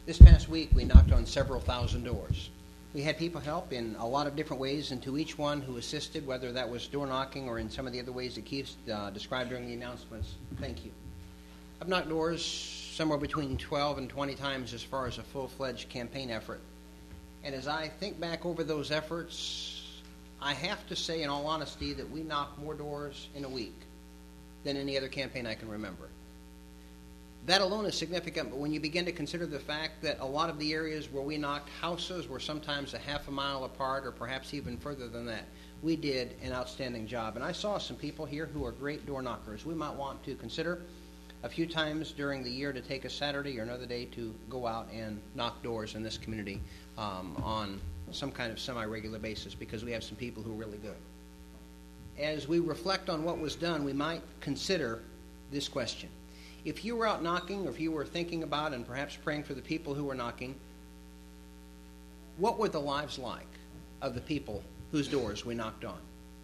This past week, we knocked on several thousand doors. We had people help in a lot of different ways, and to each one who assisted, whether that was door knocking or in some of the other ways that Keith described during the announcements, thank you. I've knocked doors somewhere between 12 and 20 times as far as a full-fledged campaign effort. And as I think back over those efforts, I have to say in all honesty that we knocked more doors in a week than any other campaign I can remember. That alone is significant, but when you begin to consider the fact that a lot of the areas where we knocked houses were sometimes a half a mile apart or perhaps even further than that, we did an outstanding job. And I saw some people here who are great door knockers. We might want to consider a few times during the year to take a Saturday or another day to go out and knock doors in this community on some kind of semi-regular basis, because we have some people who are really good. As we reflect on what was done, we might consider this question. If you were out knocking, or if you were thinking about and perhaps praying for the people who were knocking, what were the lives like of the people whose doors we knocked on?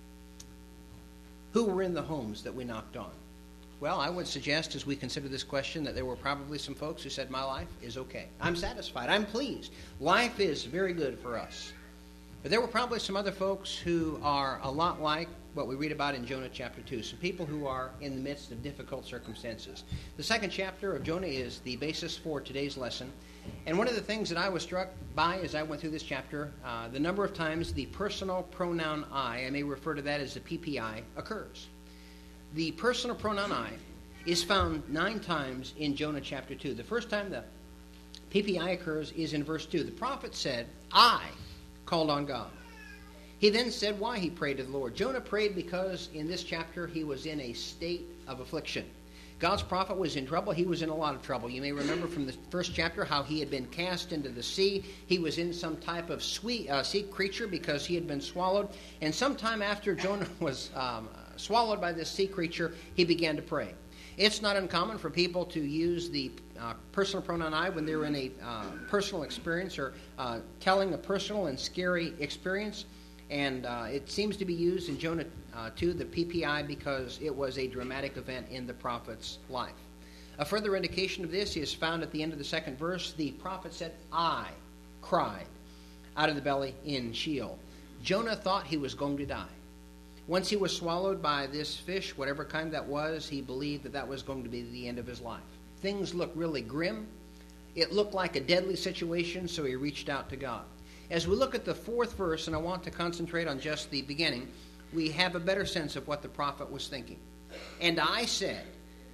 Who were in the homes that we knocked on? Well, I would suggest as we consider this question that there were probably some folks who said, my life is okay. I'm satisfied. I'm pleased. Life is very good for us. But there were probably some other folks who are a lot like what we read about in Jonah chapter 2, some people who are in the midst of difficult circumstances. The second chapter of Jonah is the basis for today's lesson. And one of the things that I was struck by as I went through this chapter, the number of times the personal pronoun I may refer to that as the PPI, occurs. The personal pronoun I is found 9 times in Jonah chapter 2. The first time the PPI occurs is in verse 2. The prophet said, I called on God. He then said why he prayed to the Lord. Jonah prayed because in this chapter he was in a state of affliction. God's prophet was in trouble. He was in a lot of trouble. You may remember from the first chapter how he had been cast into the sea. He was in some type of sea creature because he had been swallowed. And sometime after Jonah was swallowed by this sea creature, he began to pray. It's not uncommon for people to use the personal pronoun I when they're in a personal experience or telling a personal and scary experience. And it seems to be used in Jonah 2, the PPI, because it was a dramatic event in the prophet's life. A further indication of this is found at the end of the second verse. The prophet said, I cried out of the belly in Sheol. Jonah thought he was going to die. Once he was swallowed by this fish, whatever kind that was, he believed that that was going to be the end of his life. Things looked really grim. It looked like a deadly situation, so he reached out to God. As we look at the fourth verse, and I want to concentrate on just the beginning, we have a better sense of what the prophet was thinking. And I said,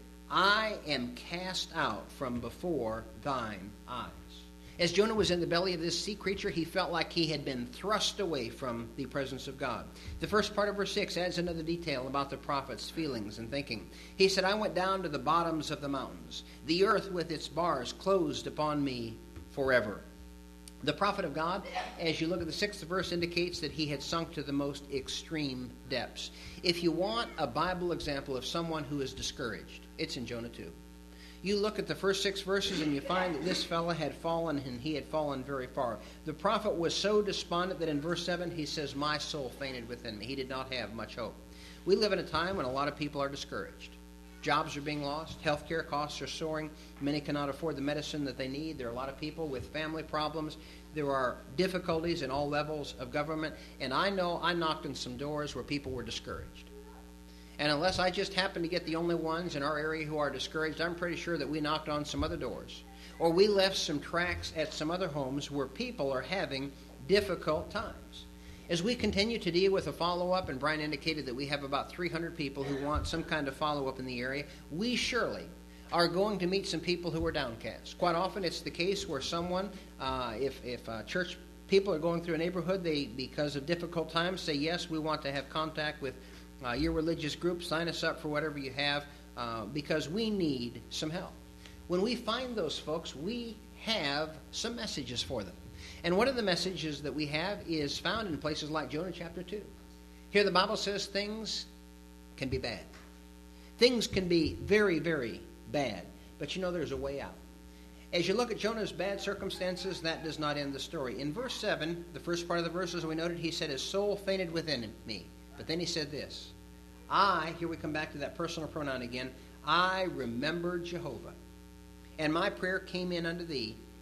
I am cast out from before thine eyes. As Jonah was in the belly of this sea creature, he felt like he had been thrust away from the presence of God. The first part of verse 6 adds another detail about the prophet's feelings and thinking. He said, I went down to the bottoms of the mountains. The earth with its bars closed upon me forever. The prophet of God, as you look at the 6th verse, indicates that he had sunk to the most extreme depths. If you want a Bible example of someone who is discouraged, it's in Jonah 2. You look at the first 6 verses and you find that this fellow had fallen, and he had fallen very far. The prophet was so despondent that in verse 7 he says, my soul fainted within me. He did not have much hope. We live in a time when a lot of people are discouraged. Jobs are being lost. Healthcare costs are soaring. Many cannot afford the medicine that they need. There are a lot of people with family problems. There are difficulties in all levels of government. And I know I knocked on some doors where people were discouraged. And unless I just happen to get the only ones in our area who are discouraged, I'm pretty sure that we knocked on some other doors. Or we left some tracts at some other homes where people are having difficult times. As we continue to deal with a follow-up, and Brian indicated that we have about 300 people who want some kind of follow-up in the area, we surely are going to meet some people who are downcast. Quite often it's the case where someone, if church people are going through a neighborhood, they, because of difficult times, say, yes, we want to have contact with your religious group, sign us up for whatever you have, because we need some help. When we find those folks, we have some messages for them. And one of the messages that we have is found in places like Jonah chapter 2. Here the Bible says things can be bad. Things can be very, very bad. But you know there's a way out. As you look at Jonah's bad circumstances, that does not end the story. In verse 7, the first part of the verse, as we noted, he said, his soul fainted within me. But then he said this, here we come back to that personal pronoun again, I remembered Jehovah, and my prayer came in unto thee,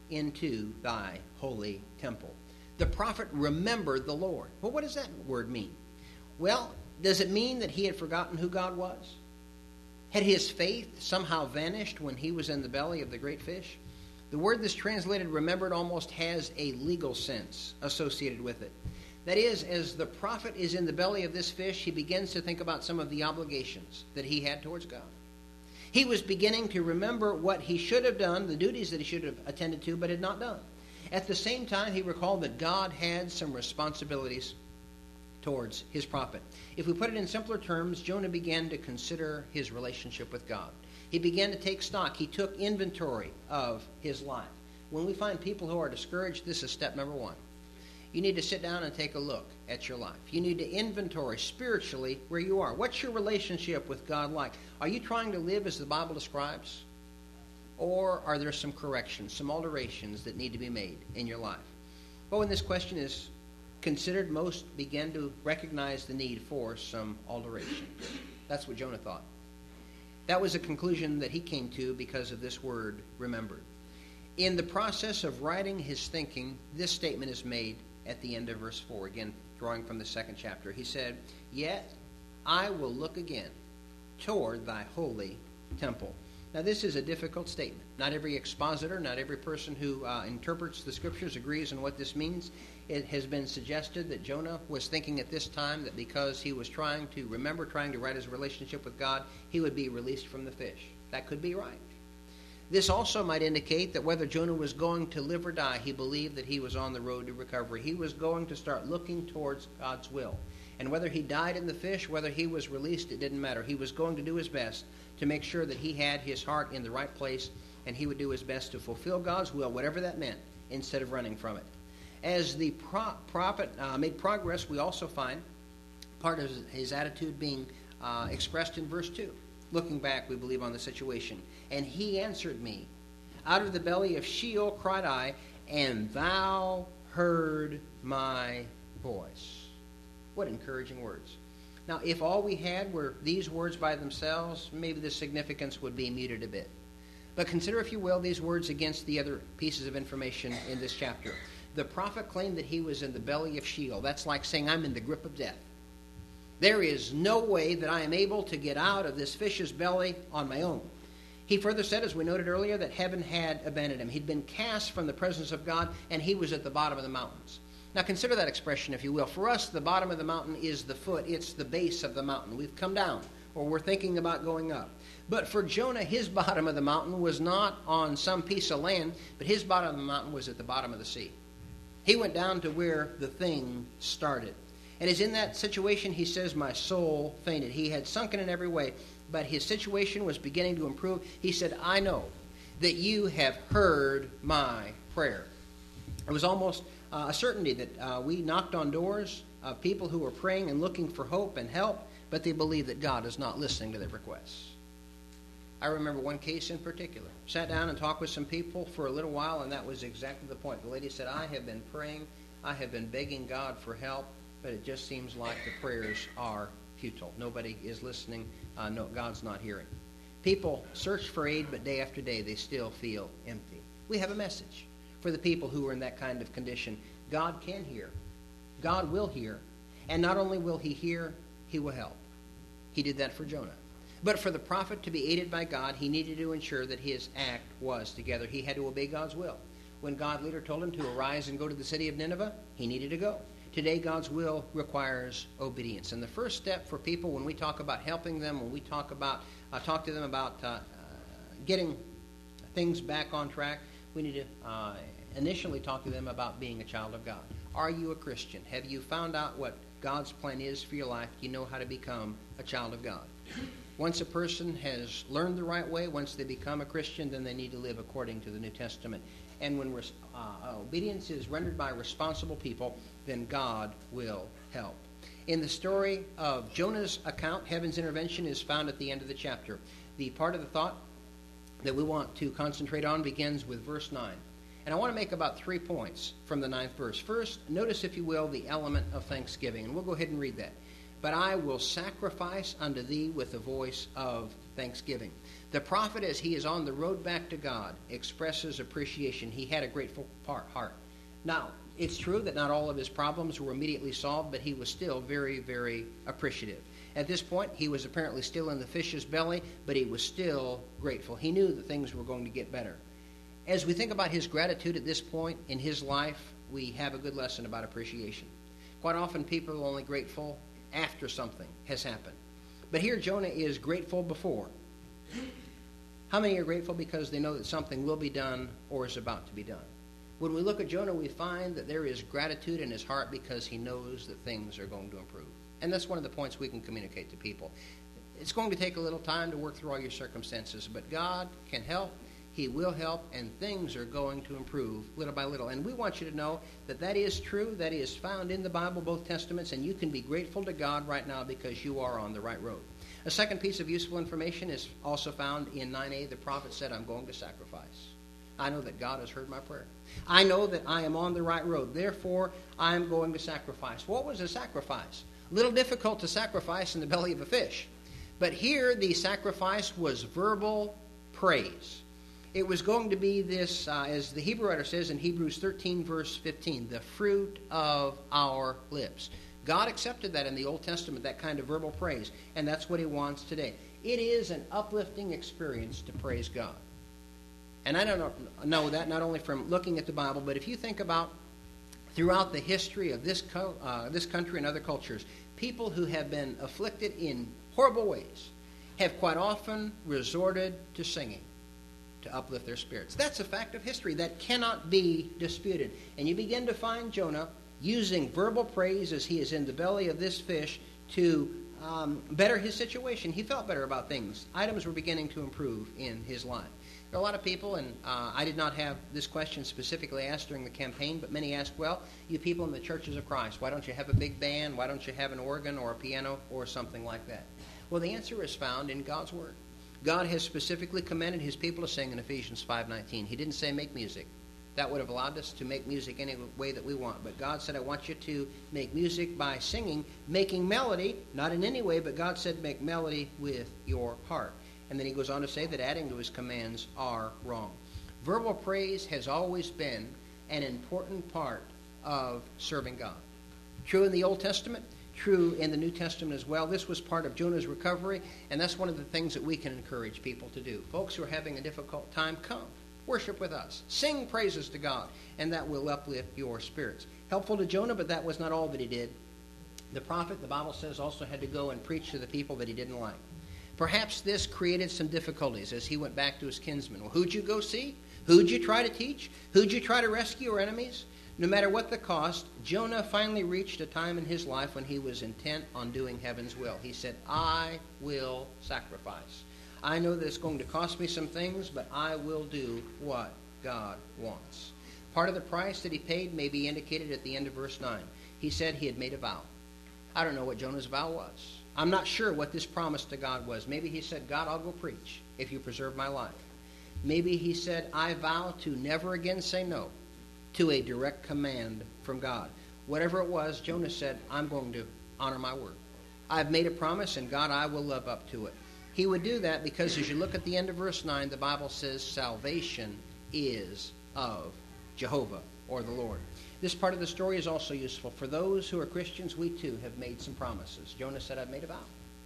into thy holy temple. The prophet remembered the Lord. Well, what does that word mean? Well, does it mean that he had forgotten who God was? Had his faith somehow vanished when he was in the belly of the great fish? The word that's translated remembered almost has a legal sense associated with it. That is, as the prophet is in the belly of this fish, he begins to think about some of the obligations that he had towards God. He was beginning to remember what he should have done, the duties that he should have attended to, but had not done. At the same time, he recalled that God had some responsibilities towards his prophet. If we put it in simpler terms, Jonah began to consider his relationship with God. He began to take stock. He took inventory of his life. When we find people who are discouraged, this is step number one. You need to sit down and take a look at your life. You need to inventory spiritually where you are. What's your relationship with God like? Are you trying to live as the Bible describes? Or are there some corrections, some alterations that need to be made in your life? Well, when this question is considered, most begin to recognize the need for some alteration. That's what Jonah thought. That was a conclusion that he came to because of this word, remembered. In the process of writing his thinking, this statement is made at the end of verse 4, again, drawing from the second chapter. He said, "Yet I will look again toward thy holy temple." Now, this is a difficult statement. Not every expositor, not every person who interprets the Scriptures agrees on what this means. It has been suggested that Jonah was thinking at this time that because he was trying to write his relationship with God, he would be released from the fish. That could be right. This also might indicate that whether Jonah was going to live or die, he believed that he was on the road to recovery. He was going to start looking towards God's will. And whether he died in the fish, whether he was released, it didn't matter. He was going to do his best to make sure that he had his heart in the right place, and he would do his best to fulfill God's will, whatever that meant, instead of running from it. As the prophet made progress, we also find part of his attitude being expressed in verse 2. Looking back, we believe, on the situation. "And he answered me, out of the belly of Sheol cried I, and thou heard my voice." What encouraging words. Now, if all we had were these words by themselves, maybe the significance would be muted a bit. But consider, if you will, these words against the other pieces of information in this chapter. The prophet claimed that he was in the belly of Sheol. That's like saying, I'm in the grip of death. There is no way that I am able to get out of this fish's belly on my own. He further said, as we noted earlier, that heaven had abandoned him. He'd been cast from the presence of God, and he was at the bottom of the mountains. Now consider that expression, if you will. For us, the bottom of the mountain is the foot. It's the base of the mountain. We've come down, or we're thinking about going up. But for Jonah, his bottom of the mountain was not on some piece of land, but his bottom of the mountain was at the bottom of the sea. He went down to where the thing started. And as in that situation, he says, my soul fainted. He had sunken in every way, but his situation was beginning to improve. He said, I know that you have heard my prayer. It was almost a certainty that we knocked on doors of people who were praying and looking for hope and help, but they believe that God is not listening to their requests. I remember one case in particular. Sat down and talked with some people for a little while, and that was exactly the point. The lady said, I have been praying, I have been begging God for help, but it just seems like the prayers are futile. Nobody is listening. No, God's not hearing. People search for aid, but day after day they still feel empty. We have a message for the people who are in that kind of condition. God can hear. God will hear. And not only will he hear, he will help. He did that for Jonah. But for the prophet to be aided by God, he needed to ensure that his act was together. He had to obey God's will. When God later told him to arise and go to the city of Nineveh, he needed to go. Today, God's will requires obedience. And the first step for people when we talk about helping them, when we talk to them about getting things back on track, we need to initially talk to them about being a child of God. Are you a Christian? Have you found out what God's plan is for your life? Do you know how to become a child of God? Once a person has learned the right way, once they become a Christian, then they need to live according to the New Testament. And when obedience is rendered by responsible people, then God will help. In the story of Jonah's account, heaven's intervention is found at the end of the chapter. The part of the thought that we want to concentrate on begins with verse 9. And I want to make about 3 points from the 9th verse. First, notice, if you will, the element of thanksgiving. And we'll go ahead and read that. but I will sacrifice unto thee with a voice of thanksgiving. The prophet, as he is on the road back to God, expresses appreciation. He had a grateful heart. Now, it's true that not all of his problems were immediately solved, but he was still very, very appreciative. At this point, he was apparently still in the fish's belly, but he was still grateful. He knew that things were going to get better. As we think about his gratitude at this point in his life, we have a good lesson about appreciation. Quite often, people are only grateful after something has happened. But here, Jonah is grateful before. How many are grateful because they know that something will be done or is about to be done? When we look at Jonah, we find that there is gratitude in his heart because he knows that things are going to improve. And that's one of the points we can communicate to people. It's going to take a little time to work through all your circumstances, but God can help. He will help, and things are going to improve little by little. And we want you to know that that is true. That is found in the Bible, both Testaments, and you can be grateful to God right now because you are on the right road. A second piece of useful information is also found in 9a. The prophet said, I'm going to sacrifice. I know that God has heard my prayer. I know that I am on the right road. Therefore, I am going to sacrifice. What was a sacrifice? A little difficult to sacrifice in the belly of a fish. But here, the sacrifice was verbal praise. It was going to be this, as the Hebrew writer says in Hebrews 13, verse 15, the fruit of our lips. God accepted that in the Old Testament, that kind of verbal praise, and that's what he wants today. It is an uplifting experience to praise God. And I don't know that not only from looking at the Bible, but if you think about throughout the history of this country and other cultures, people who have been afflicted in horrible ways have quite often resorted to singing to uplift their spirits. That's a fact of history that cannot be disputed. And you begin to find Jonah using verbal praise as he is in the belly of this fish to better his situation. He felt better about things. Items were beginning to improve in his life. There are a lot of people, and I did not have this question specifically asked during the campaign, but many asked, well, you people in the churches of Christ, why don't you have a big band? Why don't you have an organ or a piano or something like that? Well, the answer is found in God's Word. God has specifically commanded his people to sing in Ephesians 5:19. He didn't say make music. That would have allowed us to make music any way that we want. But God said, I want you to make music by singing, making melody, not in any way, but God said make melody with your heart. And then he goes on to say that adding to his commands are wrong. Verbal praise has always been an important part of serving God. True in the Old Testament, true in the New Testament as well. This was part of Jonah's recovery, and that's one of the things that we can encourage people to do. Folks who are having a difficult time, come. Worship with us. Sing praises to God, and that will uplift your spirits. Helpful to Jonah, but that was not all that he did. The prophet, the Bible says, also had to go and preach to the people that he didn't like. Perhaps this created some difficulties as he went back to his kinsmen. Well, who'd you go see? Who'd you try to teach? Who'd you try to rescue your enemies? No matter what the cost, Jonah finally reached a time in his life when he was intent on doing heaven's will. He said, I will sacrifice. I know that it's going to cost me some things, but I will do what God wants. Part of the price that he paid may be indicated at the end of verse 9. He said he had made a vow. I don't know what Jonah's vow was. I'm not sure what this promise to God was. Maybe he said, God, I'll go preach if you preserve my life. Maybe he said, I vow to never again say no to a direct command from God. Whatever it was, Jonah said, I'm going to honor my word. I've made a promise, and God, I will live up to it. He would do that because as you look at the end of verse 9, the Bible says salvation is of Jehovah, or the Lord. This part of the story is also useful. For those who are Christians, we too have made some promises. Jonah said, I've made a vow.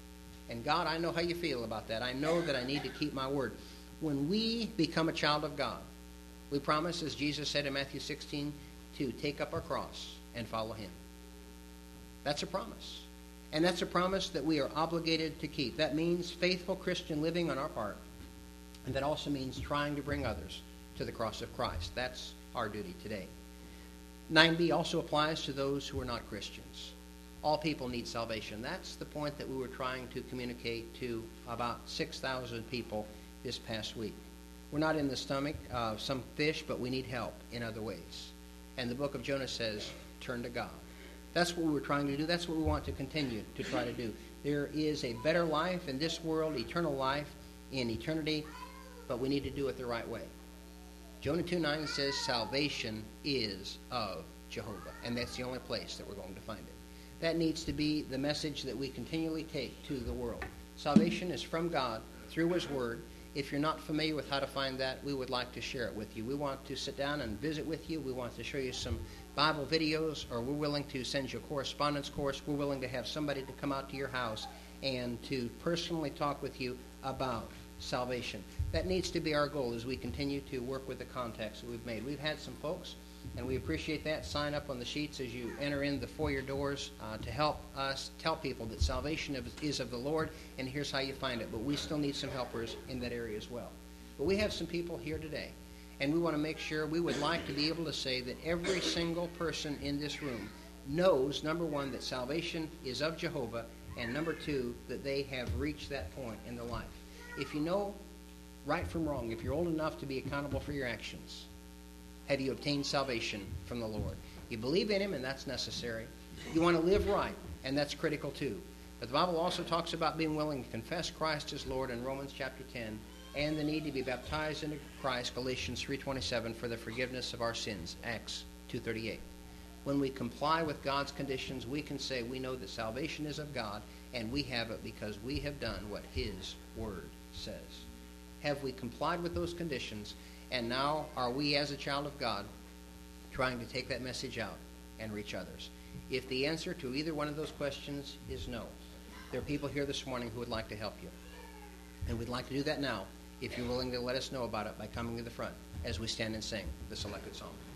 And God, I know how you feel about that. I know that I need to keep my word. When we become a child of God, we promise, as Jesus said in Matthew 16, to take up our cross and follow him. That's a promise. And that's a promise that we are obligated to keep. That means faithful Christian living on our part. And that also means trying to bring others to the cross of Christ. That's our duty today. 9b also applies to those who are not Christians. All people need salvation. That's the point that we were trying to communicate to about 6,000 people this past week. We're not in the stomach of some fish, but we need help in other ways. And the book of Jonah says, turn to God. That's what we were trying to do. That's what we want to continue to try to do. There is a better life in this world, eternal life in eternity, but we need to do it the right way. Jonah 2:9 says salvation is of Jehovah, and that's the only place that we're going to find it. That needs to be the message that we continually take to the world. Salvation is from God through His Word. If you're not familiar with how to find that, we would like to share it with you. We want to sit down and visit with you. We want to show you some Bible videos, or we're willing to send you a correspondence course. We're willing to have somebody to come out to your house and to personally talk with you about salvation. That needs to be our goal as we continue to work with the contacts that we've made. We've had some folks, and we appreciate that. Sign up on the sheets as you enter in the foyer doors to help us tell people that salvation is of the Lord, and here's how you find it. But we still need some helpers in that area as well. But we have some people here today, and we want to make sure, we would like to be able to say that every single person in this room knows, number one, that salvation is of Jehovah, and number two, that they have reached that point in their life. If you know right from wrong, if you're old enough to be accountable for your actions, have you obtained salvation from the Lord? You believe in Him, and that's necessary. You want to live right, and that's critical too. But the Bible also talks about being willing to confess Christ as Lord in Romans chapter 10, and the need to be baptized into Christ, Galatians 3:27, for the forgiveness of our sins, Acts 2:38. When we comply with God's conditions, we can say we know that salvation is of God, and we have it because we have done what His Word says. Have we complied with those conditions? And now are we, as a child of God, trying to take that message out and reach others? If the answer to either one of those questions is no, there are people here this morning who would like to help you. And we'd like to do that now if you're willing to let us know about it by coming to the front as we stand and sing the selected song.